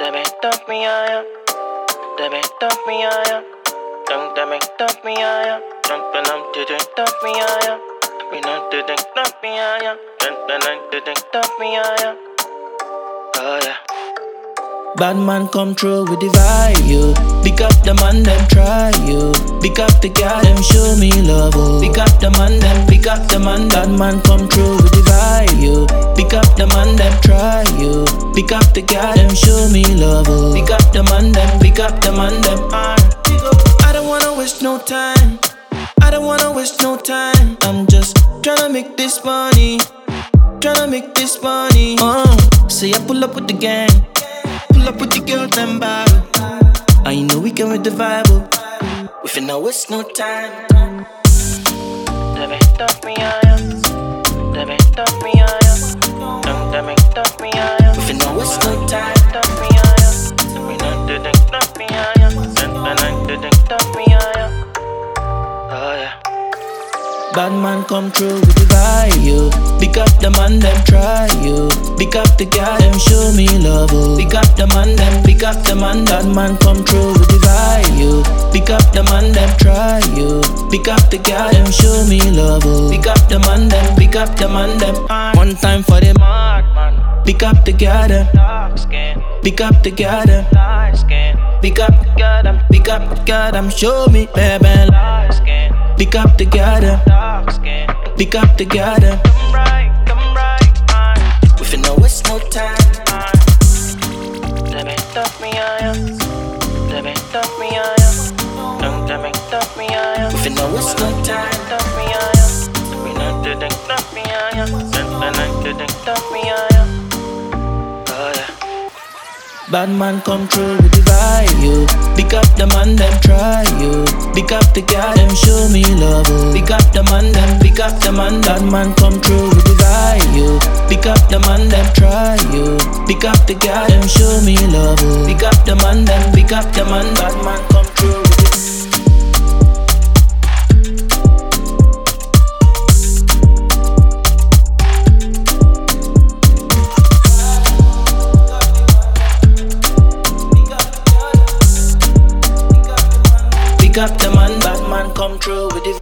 They make dump me higher. They make dump me higher. They make dump me higher. Jumping up to the dump me higher. We know to the dump me higher. To the dump me higher. Oh yeah. Bad man come through, we divide you. Pick up the man, them try you. Pick up the girl, them show me love. Oh. Pick up the man, them pick up the man. Bad man come through, we divide you. Pick up the man, them try you. Pick up the girl, them show me love. Oh. Pick up the man, them pick up the man, them. I don't wanna waste no time. I don't wanna waste no time. I'm just tryna make this money. Tryna make this money. Say I pull up with the gang. Pull up with the girl, them battle. I know we can with the vibe. We finna waste no time. They make dump me higher. They make dump me higher. They make dump me higher. We finna waste no time. Dump me higher. We know to the dump me higher. To the dump me higher. Oh yeah. Bad man come through, we divide you. Pick up the man, them try you. Pick up the girl, them show me love. Oh. Pick up the man, them pick up the man. Bad man come through, we divide you. Pick up the man, them try you. Pick up the girl, them show me love. Oh. Pick up the man, them pick up the man, them. One time for the Mark man. pick up the girl, them. Dark skin. Pick up the girl, them. Light skin. Pick up the girl, them. Pick up the girl, them. Show me, baby. Light skin. Pick up the girl, them. Dark skin. Pick up the girl, them. Come right, man. We finna waste no time. They make dump me higher. They make dump me higher. They make dump me higher. We finna waste no time. Dump me higher. We know to the dump me higher. To the dump me higher. Oh yeah. Bad man come through, we divide you. Pick up the man, them try you. Pick up the girl, them show me love. Oh. Pick up the man, them pick up the man. Bad man come through, we divide you. Pick up the man, them try you. Pick up the girl, them show me love. Oh. Pick up the man, them pick up the man. Bad man come through. Pick up the man, bad man come through with the